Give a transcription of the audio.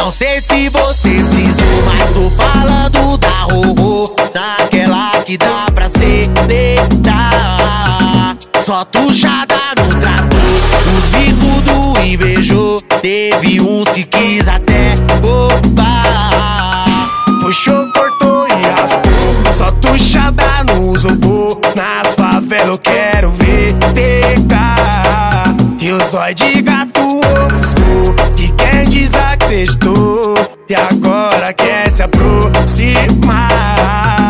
Não sei se vocês brisou, mas tô falando da Rorô, daquela que dá pra cê deitar. Só tuchada no trator, dos bicos do invejou. Teve uns que quis até roubar. Puxou, cortou e raspou, só tuchada no isopor. Nas favelas eu quero ver pegar. E o zóio de gato ofuscou, e quem desacreditou e agora quer se aproximar.